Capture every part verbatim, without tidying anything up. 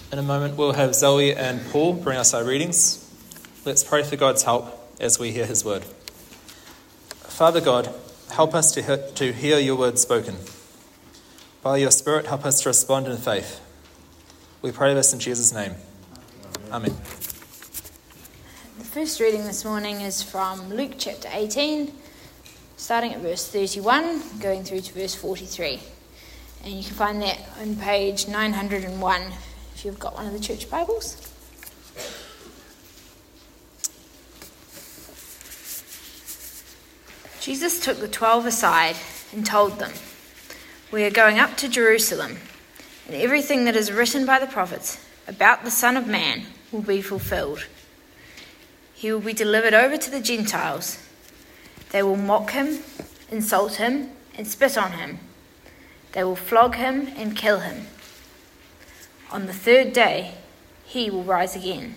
In a moment, we'll have Zoe and Paul bring us our readings. Let's pray for God's help as we hear his word. Father God, help us to hear, to hear your word spoken. By your Spirit, help us to respond in faith. We pray this in Jesus' name. Amen. The first reading this morning is from Luke chapter eighteen, starting at verse thirty-one, going through to verse forty-three. And you can find that on page nine hundred one if you've got one of the church Bibles. Jesus took the twelve aside and told them, "We are going up to Jerusalem, and everything that is written by the prophets about the Son of Man will be fulfilled. He will be delivered over to the Gentiles. They will mock him, insult him, and spit on him. They will flog him and kill him. On the third day, he will rise again."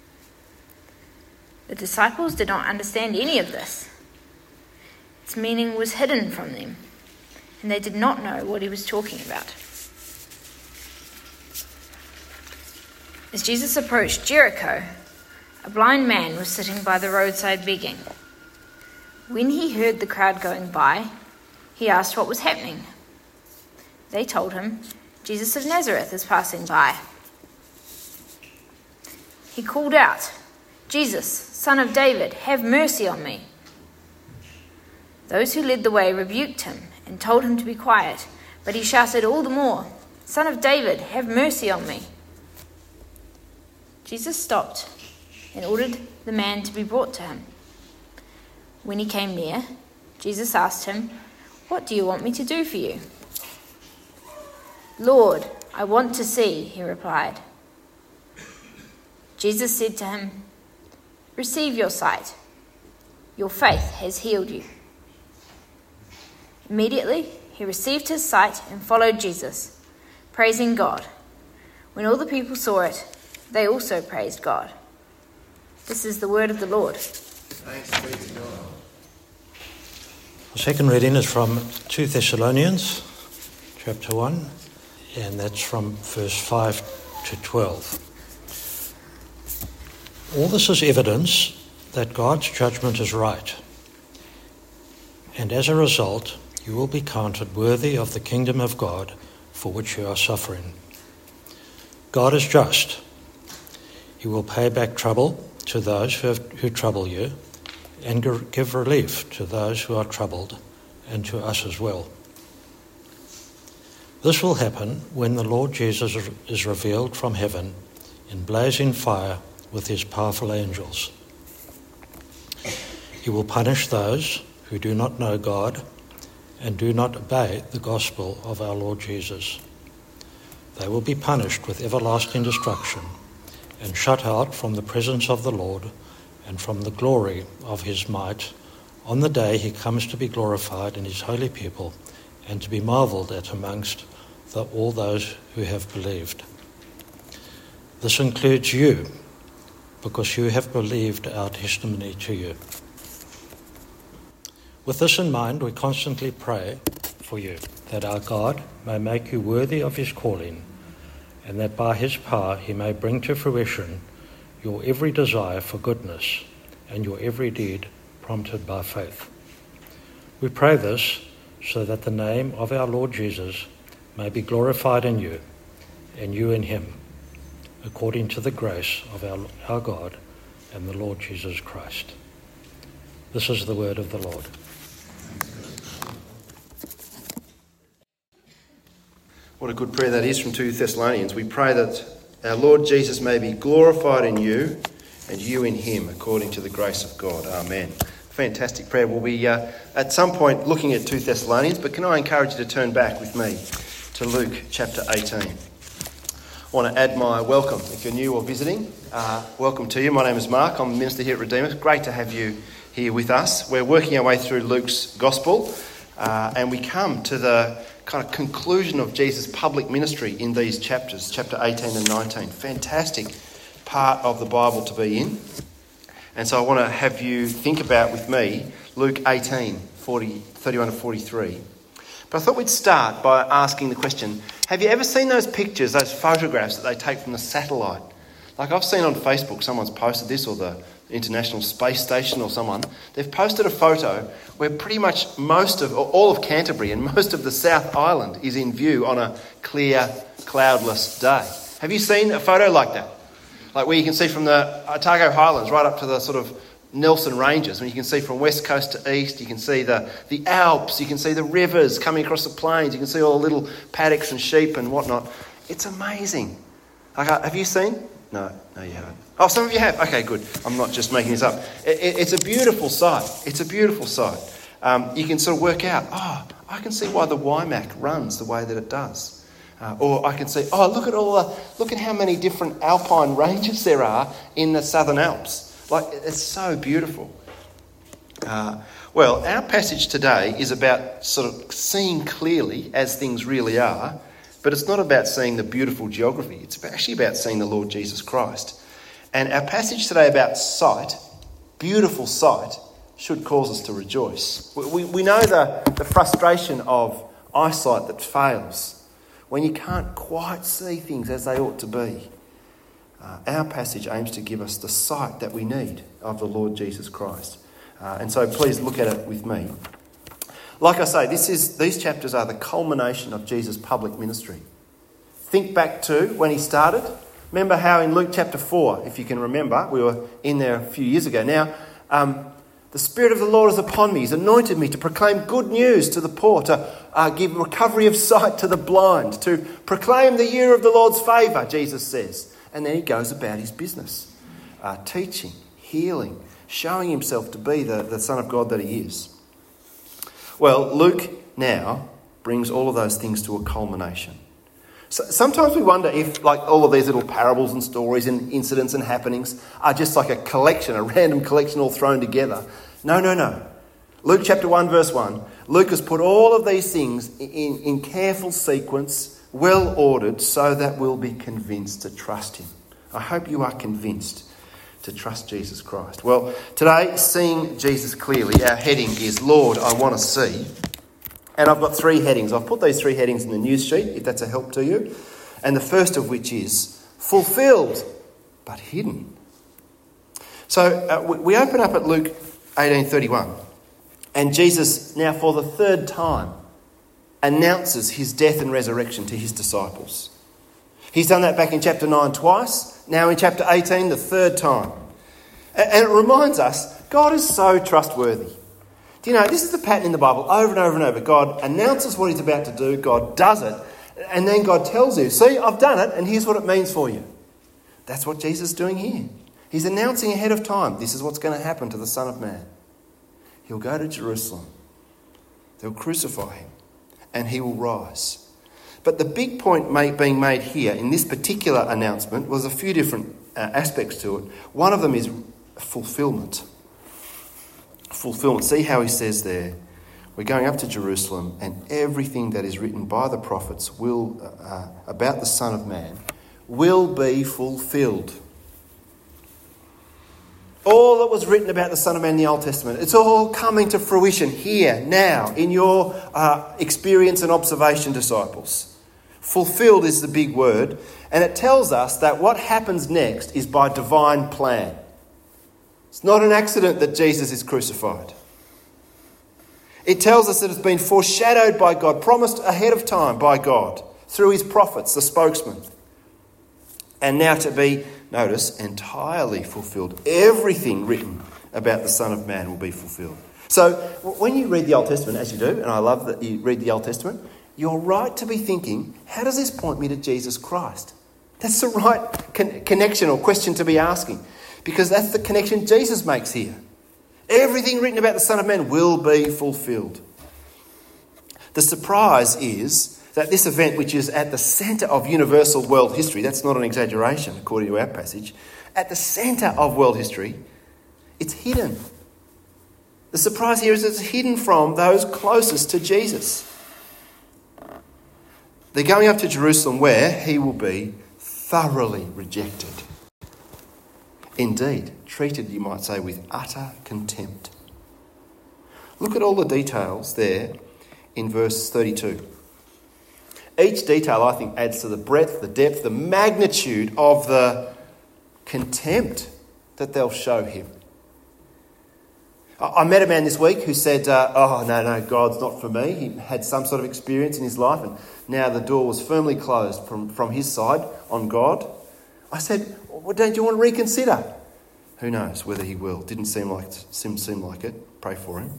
The disciples did not understand any of this. Its meaning was hidden from them, and they did not know what he was talking about. As Jesus approached Jericho, a blind man was sitting by the roadside begging. When he heard the crowd going by, he asked what was happening. They told him, "Jesus of Nazareth is passing by." He called out, "Jesus, Son of David, have mercy on me." Those who led the way rebuked him and told him to be quiet, but he shouted all the more, "Son of David, have mercy on me." Jesus stopped and ordered the man to be brought to him. When he came near, Jesus asked him, "What do you want me to do for you?" "Lord, I want to see," he replied. Jesus said to him, "Receive your sight. Your faith has healed you." Immediately, he received his sight and followed Jesus, praising God. When all the people saw it, they also praised God. This is the word of the Lord. Thanks be to God. The second reading is from Second Thessalonians, chapter one, and that's from verse five to twelve. All this is evidence that God's judgment is right, and as a result, you will be counted worthy of the kingdom of God for which you are suffering. God is just. He will pay back trouble to those who, have, who trouble you, and give relief to those who are troubled, and to us as well. This will happen when the Lord Jesus is revealed from heaven in blazing fire with his powerful angels. He will punish those who do not know God and do not obey the gospel of our Lord Jesus. They will be punished with everlasting destruction and shut out from the presence of the Lord and from the glory of his might on the day he comes to be glorified in his holy people and to be marvelled at amongst the, all those who have believed. This includes you, because you have believed our testimony to you. With this in mind, we constantly pray for you, that our God may make you worthy of his calling, and that by his power he may bring to fruition your every desire for goodness and your every deed prompted by faith. We pray this so that the name of our Lord Jesus may be glorified in you, and you in him, according to the grace of our, our God and the Lord Jesus Christ. This is the word of the Lord. What a good prayer that is from Second Thessalonians. We pray that our Lord Jesus may be glorified in you and you in him, according to the grace of God. Amen. Fantastic prayer. We'll be uh, at some point looking at Second Thessalonians, but can I encourage you to turn back with me to Luke chapter eighteen. I want to add my welcome. If you're new or visiting, uh, welcome to you. My name is Mark. I'm a minister here at Redeemer. It's great to have you here with us. We're working our way through Luke's Gospel, uh, and we come to the kind of conclusion of Jesus' public ministry in these chapters, chapter eighteen and nineteen. Fantastic part of the Bible to be in. And so I want to have you think about with me Luke eighteen, forty, thirty-one to forty-three. But I thought we'd start by asking the question, have you ever seen those pictures, those photographs that they take from the satellite? Like I've seen on Facebook, someone's posted this, or the International Space Station or someone. They've posted a photo where pretty much most of, or all of Canterbury and most of the South Island is in view on a clear, cloudless day. Have you seen a photo like that? Like where you can see from the Otago Highlands right up to the sort of Nelson Ranges, and you can see from west coast to east, you can see the, the Alps, you can see the rivers coming across the plains, you can see all the little paddocks and sheep and whatnot. It's amazing. Like, have you seen? No, no you haven't. Oh, some of you have. Okay, good. I'm not just making this up. It, it, it's a beautiful sight. It's a beautiful sight. Um, you can sort of work out, oh, I can see why the Waimak runs the way that it does. Uh, or I can see, oh, look at all the, look at how many different alpine ranges there are in the Southern Alps. Like, it's so beautiful. Uh, well, our passage today is about sort of seeing clearly as things really are, but it's not about seeing the beautiful geography. It's actually about seeing the Lord Jesus Christ. And our passage today about sight, beautiful sight, should cause us to rejoice. We, we, we know the, the frustration of eyesight that fails, when you can't quite see things as they ought to be. Uh, our passage aims to give us the sight that we need of the Lord Jesus Christ. Uh, and so please look at it with me. Like I say, this is these chapters are the culmination of Jesus' public ministry. Think back to when he started. Remember how in Luke chapter four, if you can remember, we were in there a few years ago now, um, the Spirit of the Lord is upon me. He's anointed me to proclaim good news to the poor, to uh, give recovery of sight to the blind, to proclaim the year of the Lord's favour, Jesus says. And then he goes about his business, uh, teaching, healing, showing himself to be the, the Son of God that he is. Well, Luke now brings all of those things to a culmination. So sometimes we wonder if, like, all of these little parables and stories and incidents and happenings are just like a collection, a random collection all thrown together. No, no, no. Luke chapter one, verse one. Luke has put all of these things in, in careful sequence, well ordered, so that we'll be convinced to trust him. I hope you are convinced to trust Jesus Christ. Well, today, seeing Jesus clearly, our heading is, Lord, I want to see. And I've got three headings. I've put these three headings in the news sheet, if that's a help to you. And the first of which is, fulfilled, but hidden. So uh, we open up at Luke eighteen thirty-one. And Jesus, now for the third time, announces his death and resurrection to his disciples. He's done that back in chapter nine twice, now in chapter eighteen the third time. And it reminds us, God is so trustworthy. Do you know, this is the pattern in the Bible, over and over and over. God announces what he's about to do, God does it, and then God tells you, see, I've done it, and here's what it means for you. That's what Jesus is doing here. He's announcing ahead of time, this is what's going to happen to the Son of Man. He'll go to Jerusalem. They'll crucify him. And he will rise. But the big point made, being made here in this particular announcement was a few different uh, aspects to it. One of them is fulfillment. Fulfillment. See how he says there, we're going up to Jerusalem and everything that is written by the prophets will uh, about the Son of Man will be fulfilled. All that was written about the Son of Man in the Old Testament, it's all coming to fruition here, now, in your uh, experience and observation, disciples. Fulfilled is the big word, and it tells us that what happens next is by divine plan. It's not an accident that Jesus is crucified. It tells us that it's been foreshadowed by God, promised ahead of time by God, through his prophets, the spokesman. And now to be, notice, entirely fulfilled. Everything written about the Son of Man will be fulfilled. So when you read the Old Testament, as you do, and I love that you read the Old Testament, you're right to be thinking, how does this point me to Jesus Christ? That's the right con- connection or question to be asking, because that's the connection Jesus makes here. Everything written about the Son of Man will be fulfilled. The surprise is that this event, which is at the centre of universal world history, that's not an exaggeration according to our passage, at the centre of world history, it's hidden. The surprise here is it's hidden from those closest to Jesus. They're going up to Jerusalem where he will be thoroughly rejected. Indeed, treated, you might say, with utter contempt. Look at all the details there in verse thirty-two. Each detail, I think, adds to the breadth, the depth, the magnitude of the contempt that they'll show him. I met a man this week who said, uh, oh, no, no, God's not for me. He had some sort of experience in his life and now the door was firmly closed from, from his side on God. I said, well, don't you want to reconsider? Who knows whether he will. Didn't seem like it. Seem, seem like it. Pray for him.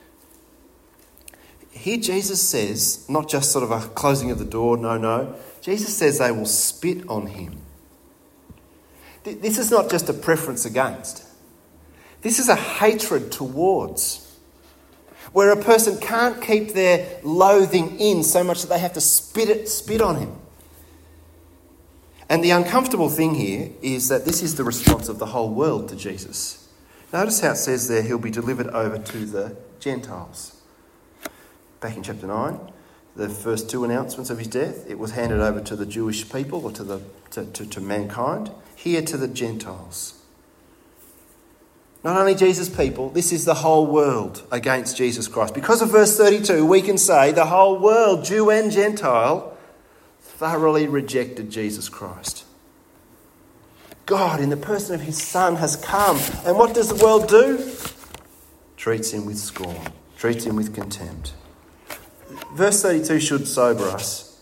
Here Jesus says, not just sort of a closing of the door, no, no. Jesus says they will spit on him. This is not just a preference against. This is a hatred towards, where a person can't keep their loathing in so much that they have to spit it, spit on him. And the uncomfortable thing here is that this is the response of the whole world to Jesus. Notice how it says there, he'll be delivered over to the Gentiles. Back in chapter nine, the first two announcements of his death, it was handed over to the Jewish people or to the to, to, to mankind. Here to the Gentiles. Not only Jesus' people, this is the whole world against Jesus Christ. Because of verse thirty-two, we can say the whole world, Jew and Gentile, thoroughly rejected Jesus Christ. God, in the person of his Son, has come. And what does the world do? Treats him with scorn, treats him with contempt. Verse thirty-two should sober us.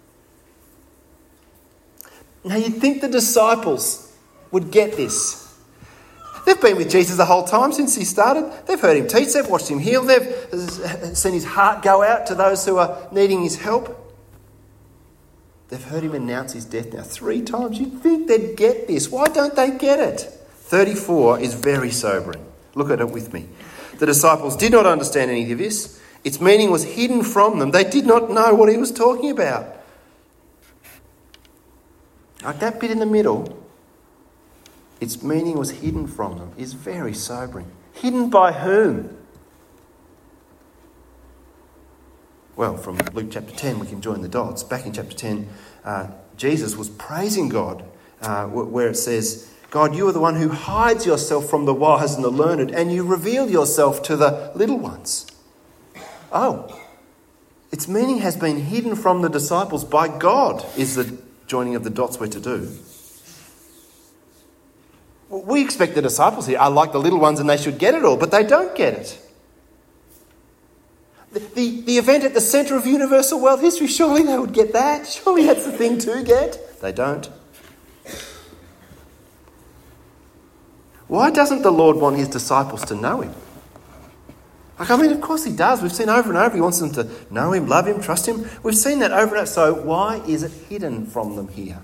Now, you'd think the disciples would get this. They've been with Jesus the whole time since he started. They've heard him teach. They've watched him heal. They've seen his heart go out to those who are needing his help. They've heard him announce his death now three times. You'd think they'd get this. Why don't they get it? thirty-four is very sobering. Look at it with me. The disciples did not understand any of this. Its meaning was hidden from them. They did not know what he was talking about. Like that bit in the middle, its meaning was hidden from them, is very sobering. Hidden by whom? Well, from Luke chapter ten, we can join the dots. Back in chapter ten, uh, Jesus was praising God, uh, where it says, God, you are the one who hides yourself from the wise and the learned, and you reveal yourself to the little ones. Oh, its meaning has been hidden from the disciples by God, is the joining of the dots we're to do. We expect the disciples here are like the little ones and they should get it all, but they don't get it. The, the, the event at the centre of universal world history, surely they would get that. Surely that's the thing to get. They don't. Why doesn't the Lord want his disciples to know him? Like, I mean, of course he does. We've seen over and over he wants them to know him, love him, trust him. We've seen that over and over. So why is it hidden from them here?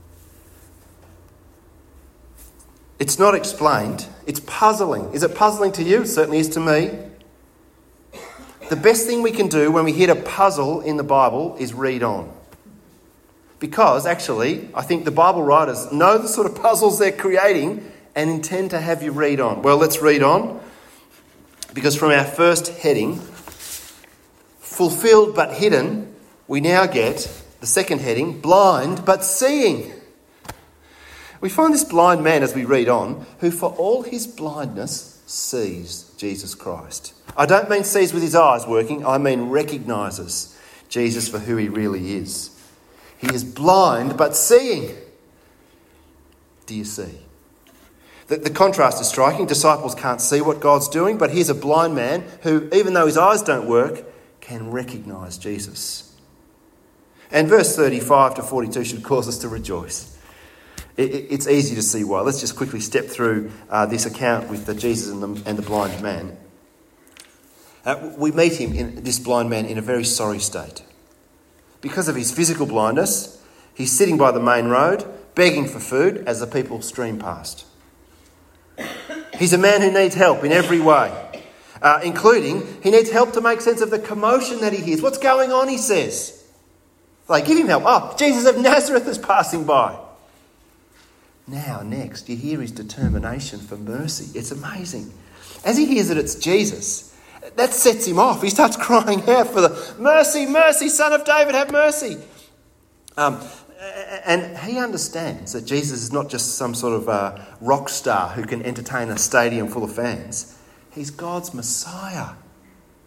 It's not explained. It's puzzling. Is it puzzling to you? It certainly is to me. The best thing we can do when we hit a puzzle in the Bible is read on. Because, actually, I think the Bible writers know the sort of puzzles they're creating and intend to have you read on. Well, let's read on. Because from our first heading, fulfilled but hidden, we now get the second heading, blind but seeing. We find this blind man as we read on, who for all his blindness sees Jesus Christ. I don't mean sees with his eyes working, I mean recognises Jesus for who he really is. He is blind but seeing. Do you see? The, the contrast is striking. Disciples can't see what God's doing, but here's a blind man who, even though his eyes don't work, can recognise Jesus. And verse thirty-five to forty-two should cause us to rejoice. It, it, it's easy to see why. Let's just quickly step through uh, this account with the Jesus and the, and the blind man. Uh, we meet him, in this blind man, in a very sorry state. Because of his physical blindness, he's sitting by the main road, begging for food as the people stream past. He's a man who needs help in every way, uh, including he needs help to make sense of the commotion that he hears. What's going on, he says. They give him help. Oh, Jesus of Nazareth is passing by. Now, next, you hear his determination for mercy. It's amazing. As he hears that it's Jesus, that sets him off. He starts crying out for the mercy, mercy, Son of David, have mercy. Um, and he understands that Jesus is not just some sort of uh, rock star who can entertain a stadium full of fans. He's God's Messiah.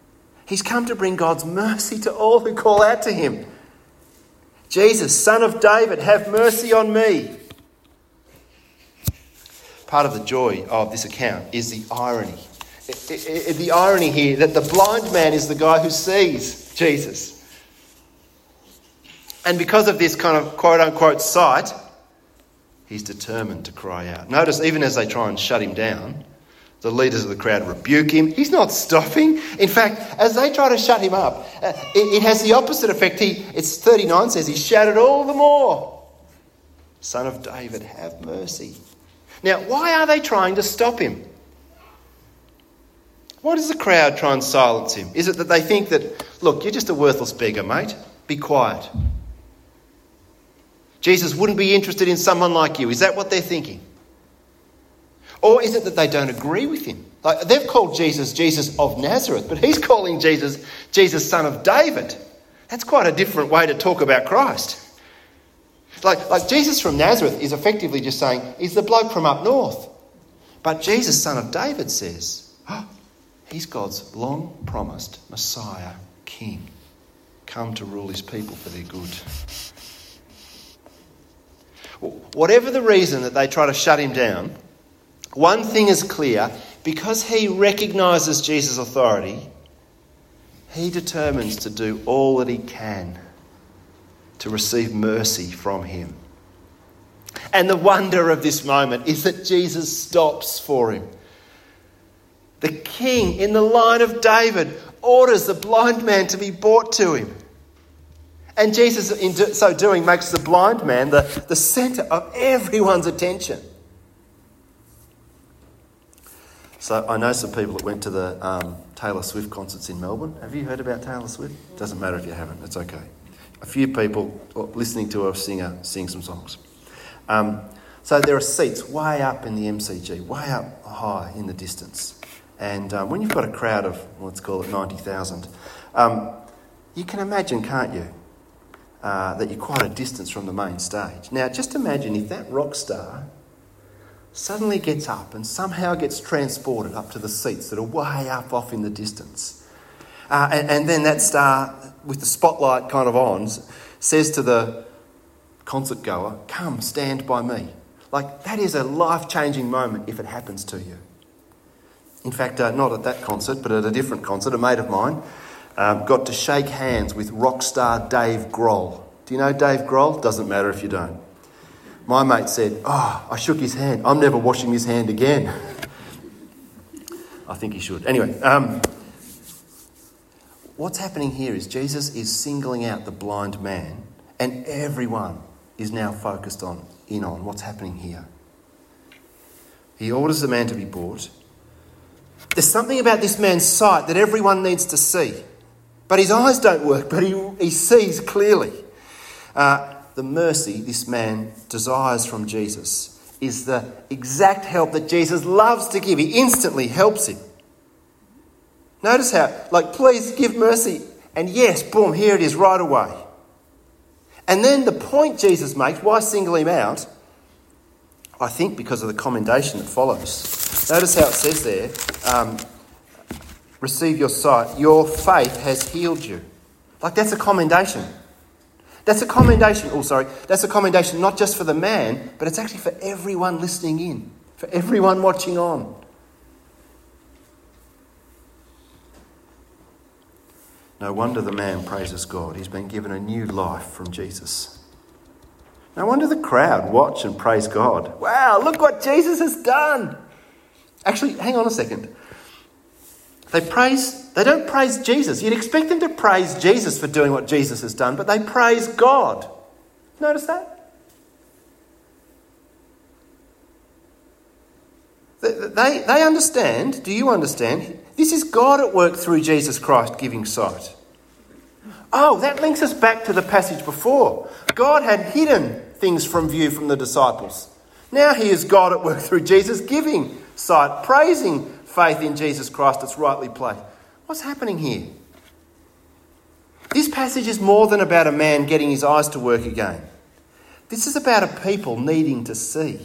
He's come to bring God's mercy to all who call out to him. Jesus, Son of David, have mercy on me. Part of the joy of this account is the irony. It, it, it, the irony here that the blind man is the guy who sees Jesus. And because of this kind of quote-unquote sight, he's determined to cry out. Notice, even as they try and shut him down, the leaders of the crowd rebuke him. He's not stopping. In fact, as they try to shut him up, uh, it, it has the opposite effect. He, it's thirty-nine says, he shouted all the more, Son of David, have mercy. Now, why are they trying to stop him? Why does the crowd try and silence him? Is it that they think that, look, you're just a worthless beggar, mate. Be quiet. Jesus wouldn't be interested in someone like you. Is that what they're thinking? Or is it that they don't agree with him? Like, they've called Jesus Jesus of Nazareth, but he's calling Jesus Jesus, Son of David. That's quite a different way to talk about Christ. Like, like Jesus from Nazareth is effectively just saying, he's the bloke from up north. But Jesus, Son of David, says, oh, he's God's long-promised Messiah, King, come to rule his people for their good. Whatever the reason that they try to shut him down, one thing is clear: because he recognises Jesus' authority, he determines to do all that he can to receive mercy from him. And the wonder of this moment is that Jesus stops for him. The king in the line of David orders the blind man to be brought to him. And Jesus, in so doing, makes the blind man the, the centre of everyone's attention. So I know some people that went to the um, Taylor Swift concerts in Melbourne. Have you heard about Taylor Swift? Doesn't matter if you haven't, it's okay. A few people listening to a singer sing some songs. Um, so there are seats way up in the M C G, way up high in the distance. And um, when you've got a crowd of, let's call it ninety thousand, um, you can imagine, can't you, uh, that you're quite a distance from the main stage. Now, just imagine if that rock star suddenly gets up and somehow gets transported up to the seats that are way up off in the distance. Uh, and, and then that star, with the spotlight kind of on, says to the concert goer, come, stand by me. Like, that is a life-changing moment if it happens to you. In fact, uh, not at that concert, but at a different concert, a mate of mine um, got to shake hands with rock star Dave Grohl. Do you know Dave Grohl? Doesn't matter if you don't. My mate said, oh, I shook his hand. I'm never washing his hand again. I think he should. Anyway, um, what's happening here is Jesus is singling out the blind man, and everyone is now focused on in on what's happening here. He orders the man to be brought. There's something about this man's sight that everyone needs to see. But his eyes don't work, but he, he sees clearly. Uh, the mercy this man desires from Jesus is the exact help that Jesus loves to give. He instantly helps him. Notice how, like, please give mercy. And yes, boom, here it is right away. And then the point Jesus makes, why single him out? I think because of the commendation that follows. Notice how it says there, um, receive your sight, your faith has healed you. Like, that's a commendation. That's a commendation, oh sorry, that's a commendation not just for the man, but it's actually for everyone listening in, for everyone watching on. No wonder the man praises God. He's been given a new life from Jesus. No wonder the crowd watch and praise God. Wow, look what Jesus has done. Actually, hang on a second. They praise, they don't praise Jesus. You'd expect them to praise Jesus for doing what Jesus has done, but they praise God. Notice that? They, they, they understand, do you understand? This is God at work through Jesus Christ giving sight. Oh, that links us back to the passage before. God had hidden things from view from the disciples. Now he is God at work through Jesus giving sight, praising faith in Jesus Christ that's rightly placed. What's happening here? This passage is more than about a man getting his eyes to work again. This is about a people needing to see.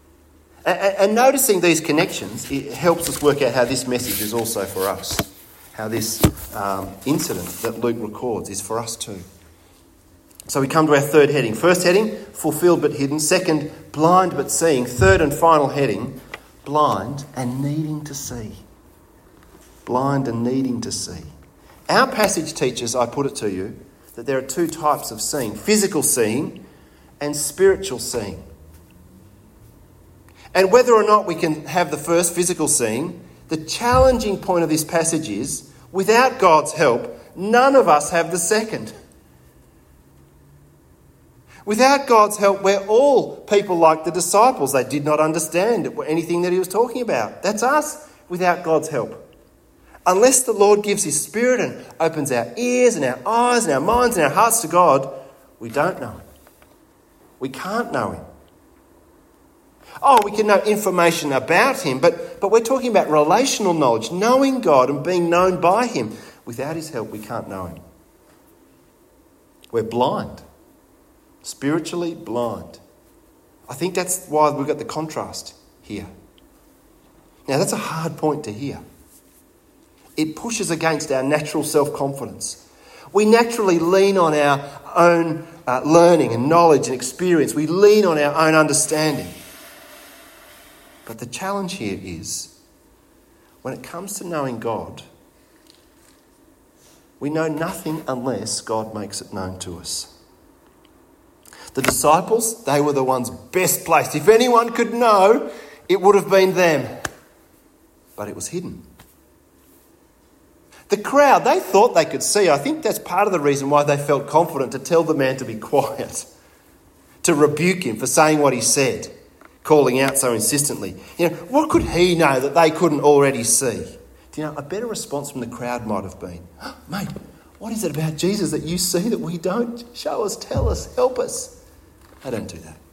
And, and noticing these connections, it helps us work out how this message is also for us. how this um, incident that Luke records is for us too. So we come to our third heading. First heading, fulfilled but hidden. Second, blind but seeing. Third and final heading, blind and needing to see. Blind and needing to see. Our passage teaches, I put it to you, that there are two types of seeing. Physical seeing and spiritual seeing. And whether or not we can have the first, physical seeing, the challenging point of this passage is, without God's help, none of us have the second. Without God's help, we're all people like the disciples. They did not understand anything that he was talking about. That's us without God's help. Unless the Lord gives his Spirit and opens our ears and our eyes and our minds and our hearts to God, we don't know him. We can't know him. Oh, we can know information about him, but, but we're talking about relational knowledge, knowing God and being known by him. Without his help, we can't know him. We're blind. Spiritually blind. I think that's why we've got the contrast here. Now, that's a hard point to hear. It pushes against our natural self-confidence. We naturally lean on our own uh, learning and knowledge and experience. We lean on our own understanding. But the challenge here is, when it comes to knowing God, we know nothing unless God makes it known to us. The disciples, they were the ones best placed. If anyone could know, it would have been them. But it was hidden. The crowd, they thought they could see. I think that's part of the reason why they felt confident to tell the man to be quiet, to rebuke him for saying what he said, calling out so insistently. You know, what could he know that they couldn't already see? Do you know, a better response from the crowd might have been, oh, mate, what is it about Jesus that you see that we don't? Show us, tell us, help us. They don't do that.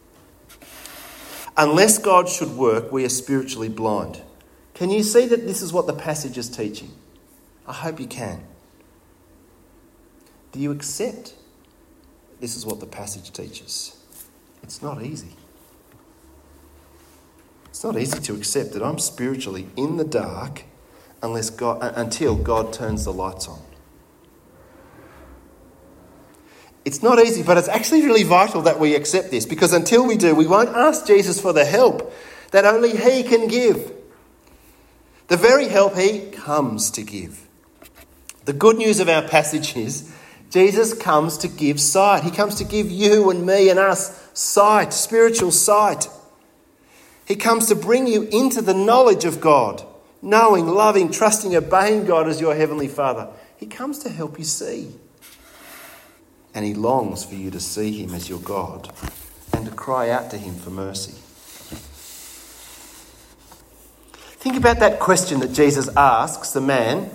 Unless God should work, we are spiritually blind. Can you see that this is what the passage is teaching? I hope you can. Do you accept this is what the passage teaches? It's not easy. It's not easy to accept that I'm spiritually in the dark unless God, until God turns the lights on. It's not easy, but it's actually really vital that we accept this, because until we do, we won't ask Jesus for the help that only he can give. The very help he comes to give. The good news of our passage is Jesus comes to give sight. He comes to give you and me and us sight, spiritual sight. He comes to bring you into the knowledge of God, knowing, loving, trusting, obeying God as your Heavenly Father. He comes to help you see. And he longs for you to see him as your God and to cry out to him for mercy. Think about that question that Jesus asks the man.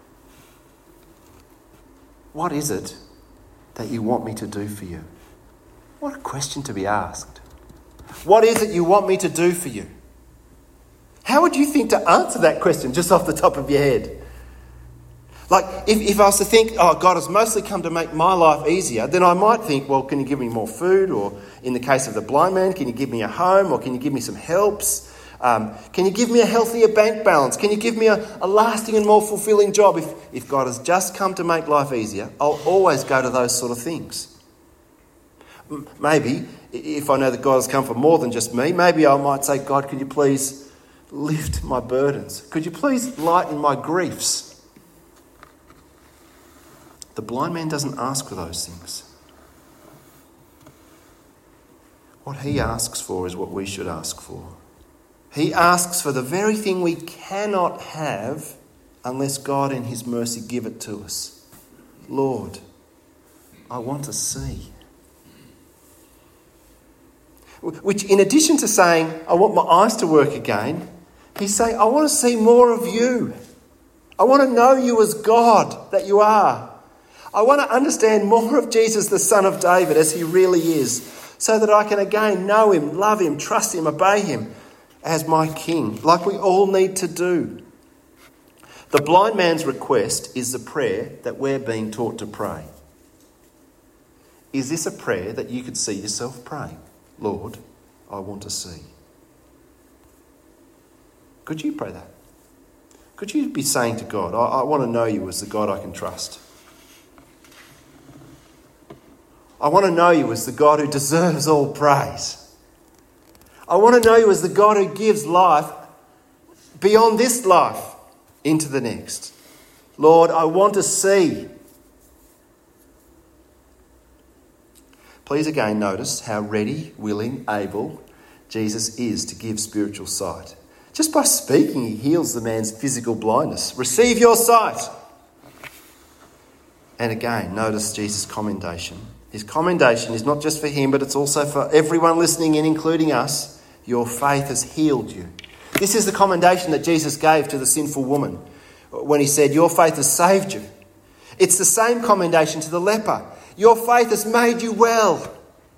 What is it that you want me to do for you? What a question to be asked. What is it you want me to do for you? How would you think to answer that question just off the top of your head? Like, if, if I was to think, oh, God has mostly come to make my life easier, then I might think, well, can you give me more food? Or in the case of the blind man, can you give me a home? Or can you give me some helps? Um, can you give me a healthier bank balance? Can you give me a, a lasting and more fulfilling job? If, if God has just come to make life easier, I'll always go to those sort of things. Maybe, if I know that God has come for more than just me, maybe I might say, God, could you please lift my burdens? Could you please lighten my griefs? The blind man doesn't ask for those things. What he asks for is what we should ask for. He asks for the very thing we cannot have unless God in his mercy give it to us. Lord, I want to see. Which, in addition to saying, I want my eyes to work again, he's saying, I want to see more of you. I want to know you as God that you are. I want to understand more of Jesus, the Son of David, as he really is, so that I can again know him, love him, trust him, obey him as my King, like we all need to do. The blind man's request is the prayer that we're being taught to pray. Is this a prayer that you could see yourself praying? Lord, I want to see. Could you pray that? Could you be saying to God, I, I want to know you as the God I can trust. I want to know you as the God who deserves all praise. I want to know you as the God who gives life beyond this life into the next. Lord, I want to see. Please again notice how ready, willing, able Jesus is to give spiritual sight. Just by speaking, he heals the man's physical blindness. Receive your sight. And again, notice Jesus' commendation. His commendation is not just for him, but it's also for everyone listening in, including us. Your faith has healed you. This is the commendation that Jesus gave to the sinful woman when he said, your faith has saved you. It's the same commendation to the leper. Your faith has made you well.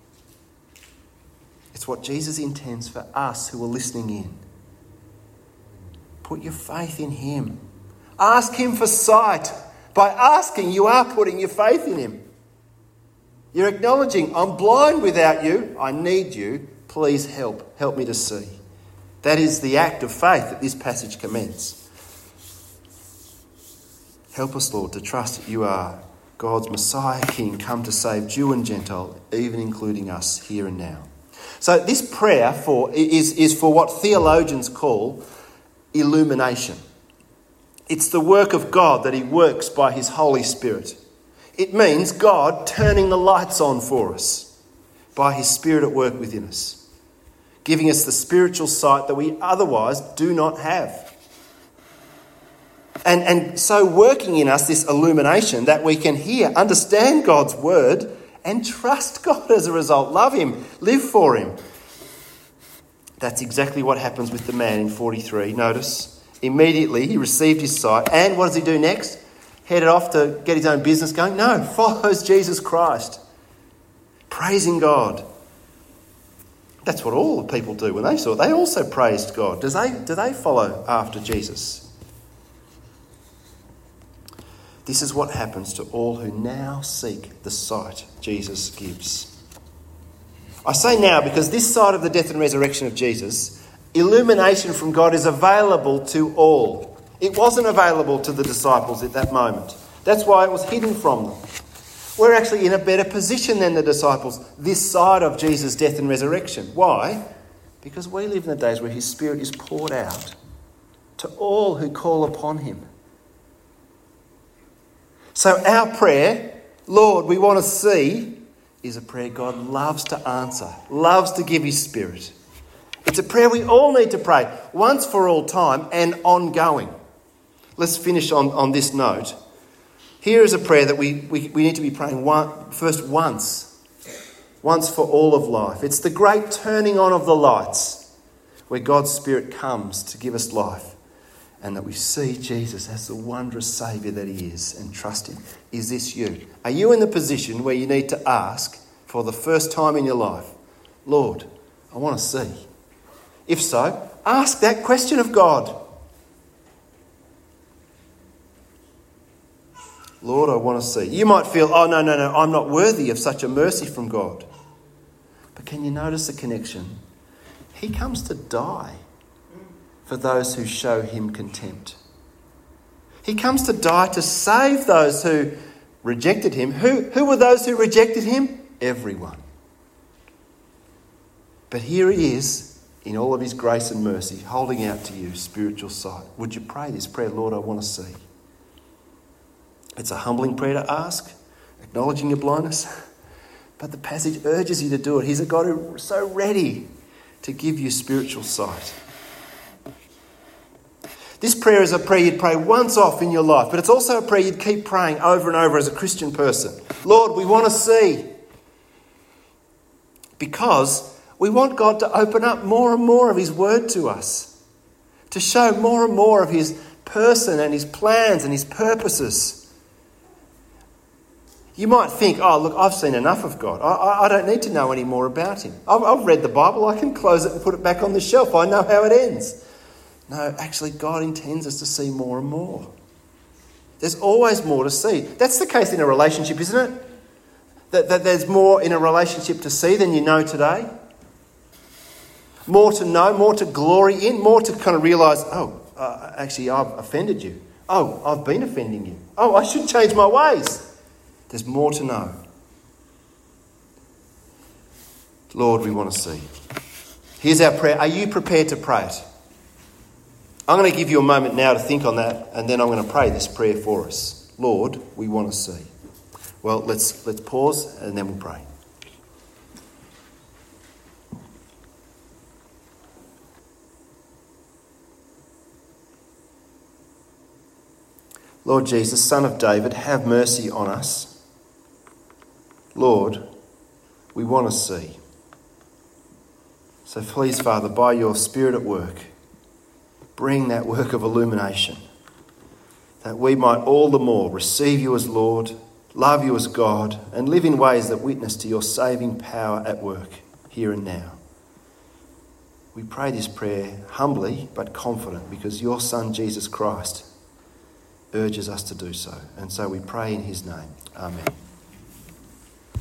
It's what Jesus intends for us who are listening in. Put your faith in him. Ask him for sight. By asking, you are putting your faith in him. You're acknowledging, I'm blind without you. I need you. Please help. Help me to see. That is the act of faith that this passage commends. Help us, Lord, to trust that you are God's Messiah King, come to save Jew and Gentile, even including us here and now. So this prayer for is, is for what theologians call illumination. It's the work of God that he works by his Holy Spirit. It means God turning the lights on for us by his Spirit at work within us, giving us the spiritual sight that we otherwise do not have. And, and so working in us this illumination that we can hear, understand God's word and trust God as a result. Love him, live for him. That's exactly what happens with the man in forty-three. Notice, immediately he received his sight. And what does he do next? Headed off to get his own business going? No, follows Jesus Christ, praising God. That's what all the people do when they saw it. They also praised God. Does they, do they follow after Jesus? This is what happens to all who now seek the sight Jesus gives. I say now because this side of the death and resurrection of Jesus, illumination from God is available to all. It wasn't available to the disciples at that moment. That's why it was hidden from them. We're actually in a better position than the disciples this side of Jesus' death and resurrection. Why? Because we live in the days where his Spirit is poured out to all who call upon him. So our prayer, Lord, we want to see, is a prayer God loves to answer, loves to give his Spirit. It's a prayer we all need to pray once for all time and ongoing. Let's finish on, on this note. Here is a prayer that we, we, we need to be praying one, first once, once for all of life. It's the great turning on of the lights where God's Spirit comes to give us life. And that we see Jesus as the wondrous Saviour that he is and trust him. Is this you? Are you in the position where you need to ask for the first time in your life, Lord, I want to see? If so, ask that question of God. Lord, I want to see. You might feel, oh, no, no, no, I'm not worthy of such a mercy from God. But can you notice the connection? He comes to die for those who show him contempt. He comes to die to save those who rejected him. Who, who were those who rejected him? Everyone. But here he is, in all of his grace and mercy, holding out to you spiritual sight. Would you pray this prayer, Lord, I want to see? It's a humbling prayer to ask, acknowledging your blindness. But the passage urges you to do it. He's a God who's so ready to give you spiritual sight. This prayer is a prayer you'd pray once off in your life, but it's also a prayer you'd keep praying over and over as a Christian person. Lord, we want to see. Because we want God to open up more and more of his word to us, to show more and more of his person and his plans and his purposes. You might think, oh, look, I've seen enough of God. I, I don't need to know any more about him. I've, I've read the Bible. I can close it and put it back on the shelf. I know how it ends. No, actually, God intends us to see more and more. There's always more to see. That's the case in a relationship, isn't it? That, that there's more in a relationship to see than you know today. More to know, more to glory in, more to kind of realise, oh, uh, actually I've offended you. Oh, I've been offending you. Oh, I should change my ways. There's more to know. Lord, we want to see. Here's our prayer. Are you prepared to pray it? I'm going to give you a moment now to think on that, and then I'm going to pray this prayer for us. Lord, we want to see. Well, let's let's pause and then we'll pray. Lord Jesus, Son of David, have mercy on us. Lord, we want to see. So please, Father, by your Spirit at work, bring that work of illumination, that we might all the more receive you as Lord, love you as God, and live in ways that witness to your saving power at work here and now. We pray this prayer humbly but confident because your Son, Jesus Christ, urges us to do so. And so we pray in his name. Amen.